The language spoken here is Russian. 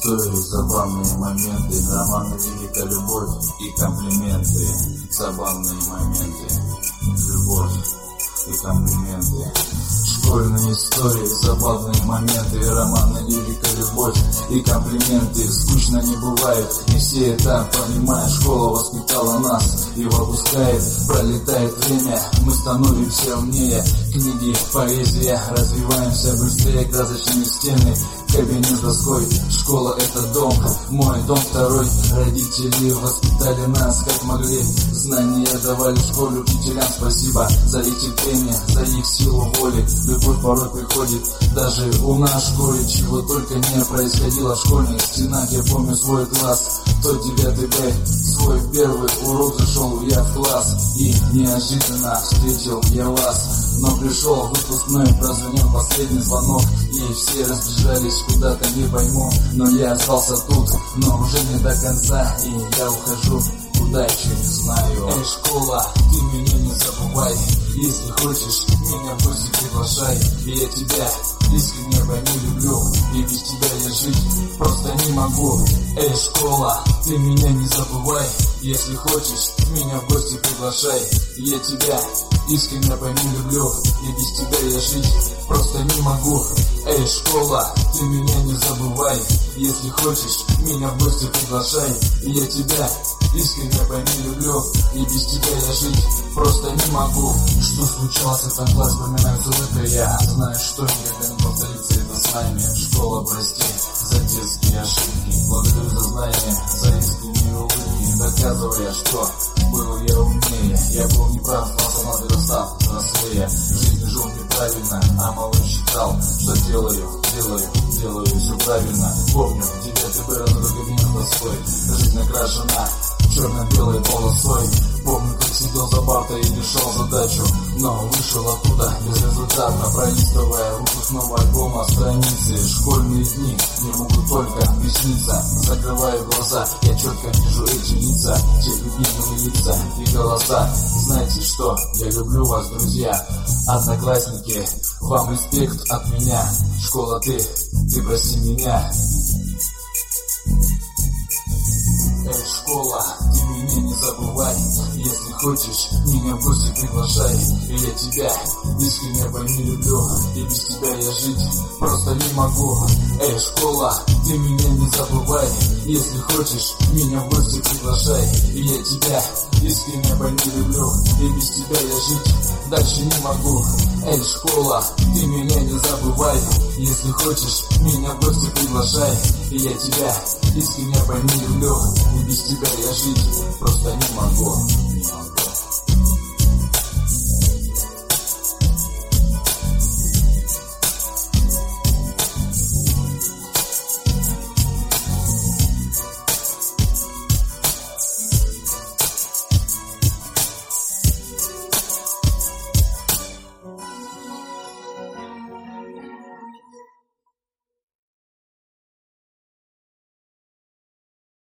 истории, забавные моменты, романы, великая любовь и комплименты. Забавные моменты, любовь и комплименты. Школьные истории, забавные моменты, романы, лирика, любовь и комплименты. Скучно не бывает, не все это понимают. Школа воспитала нас и выпускает. Пролетает время, мы становимся умнее. Книги, поэзия, развиваемся быстрее. Красочные стены, кабинет с доской. Школа — это дом, мой дом второй. Родители воспитали нас как могли. Знания давали в школе учителям. Спасибо за их терпение, за их силу воли. Любовь порой приходит даже у нас в школе. Чего только не происходило в школьных стенах. Я помню свой класс, тот 9 Б. Свой первый урок зашел я в класс, и неожиданно встретил я вас. Но пришел выпускной, прозвонил последний звонок, и все разбежались куда-то, не пойму. Но я остался тут, но уже не до конца, и я ухожу, куда еще не знаю. Эй, школа, ты меня не забывай. Если хочешь, меня в гости приглашай. И я тебя искренне пойми люблю, и без тебя я жить просто не могу. Эй, школа, ты меня не забывай. Если хочешь, меня в гости приглашай. И я тебя искренне пойми люблю, и без тебя я жить просто не могу. Эй, школа, ты меня не забывай. Если хочешь, меня в гости приглашай. И я тебя искренне пойми люблю, и без тебя я жить просто не могу. Что случилось в этом классе, вспоминаю с улыбкой. Я знаю, что никогда не повторится это с нами. Школа, прости за детские ошибки. Благодарю за знания, за искренние улыбки, доказывая, что был я умнее. Я был неправ, но вырастал взрослее. Жизнь жил неправильно, а малыш считал, что делаю все правильно. Помню, 9 Б, разрыв кабинет доской. Жизнь накрашена черно-белой полосой. Помню, как сидел за партой и решал задачу, но вышел оттуда безрезультатно, пролистывая выпускного альбома страницы. Школьные дни не могут только присниться. Закрываю глаза, я четко вижу эти лица, те любимые лица и голоса. Знаете что? Я люблю вас, друзья, одноклассники, вам респект от меня. Школа, ты прости меня. Эй, школа, ты меня не забывай. Если хочешь, меня в гости приглашай. И я тебя искренне пойми люблю, и без тебя я жить просто не могу. Эй, школа, ты меня не забывай. Если хочешь, меня в гости приглашай. И я тебя искренне пойми люблю, и без тебя я жить дальше не могу. Эй, школа, ты меня не забывай. Если хочешь, меня в гости приглашай. И я тебя искренне пойми люблю, и без тебя я жить просто не могу.